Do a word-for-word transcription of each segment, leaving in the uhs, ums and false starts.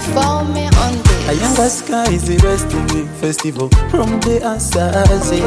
Follow me on A this. younger sky is the resting festival from the Asazi.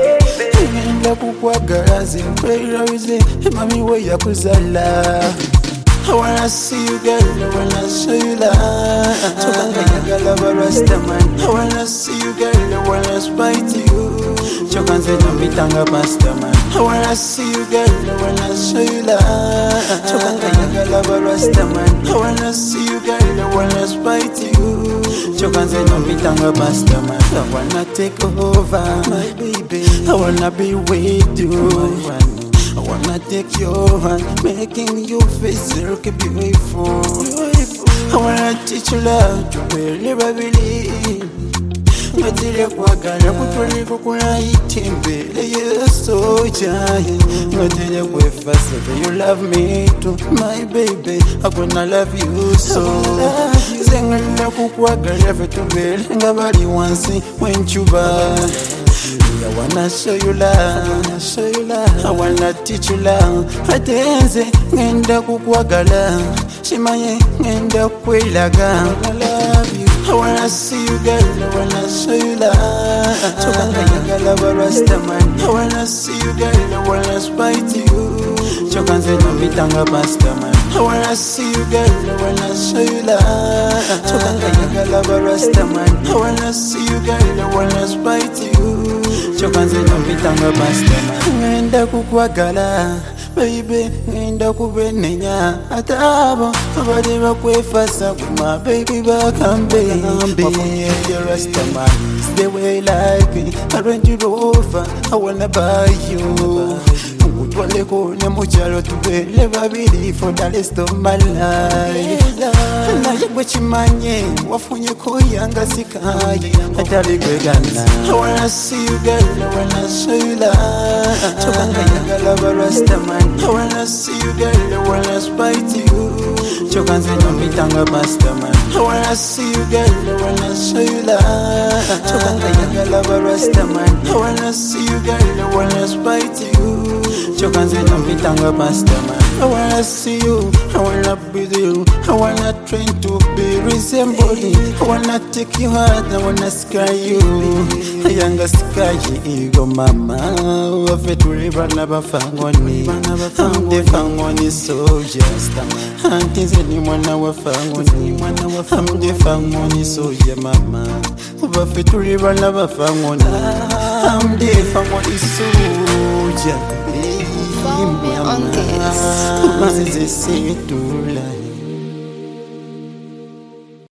Ngenda kukwagalazi mperawize mami we yakuzala. I wanna see you girl, I wanna show you love. Chokanga yagala barasta man. I wanna see you girl, I wanna spite you. Chokanze no mitanga pasta man. I wanna see you girl, I wanna show you love. Chokanga yagala barasta man. I wanna see you girl, I wanna spite you. Chokanze no mitanga pasta man. I wanna take over, my baby. I wanna be with you. I wanna take your hand, making you feel beautiful. Beautiful. I wanna teach you love to never believe. Ngatile kwagala kutwali kukula itimbe you so giant. Ngatile kwefasa you love me too, my baby. I gonna love you so. Zengala kukwagala vetubele ngabali wansi when you buy. I wanna show you love, I show you love. I wanna teach you love. Atenze ngenda kukwagala, shimaye ngenda kwilaga. I love you. I wanna see you girl, I wanna show you love. Chokanga yagala barasta man. I wanna see you girl, I wanna spite you. Chokanze no mitanga pasta man. I wanna see you girl, I wanna show you love. Chokanga yagala barasta man. I wanna see you girl, I wanna spite you. Chokanze no mitanga pasta man. Ngenda kukwagala, baby, ngenda kubenenya. Atabo, abade bakwefasa kuma baby bakambe. You're a star man, it's the way like it. I rent you over, I wanna buy you. Wale kone muchalo tubele babili for the rest of my life. Na yekwe chimanye wafunye kuyanga sikaye atali kwegana. I wanna see you girl, I wanna show you love. Chokanga yagala barasta man. I wanna see you girl, I wanna spite you. Chokanze no mitanga pasta man. I wanna see you girl, I wanna show you love. Chokanga yagala barasta man. I wanna see you girl, I wanna spite you. Chokanze no mitanga pasta man. I wanna see you, I wanna be with you. I wanna train to be resembling. I wanna take you hard, I wanna sky you. A younger sky ego mama. Wafe tuliba na bafangoni. I'm the fangoni soldiers. Auntie zeni mwana wafangoni. I'm the fangoni soldier mama. Wafe tuliba na bafangoni. I'm the fangoni soldier. Follow me on this. Mas esse tu lá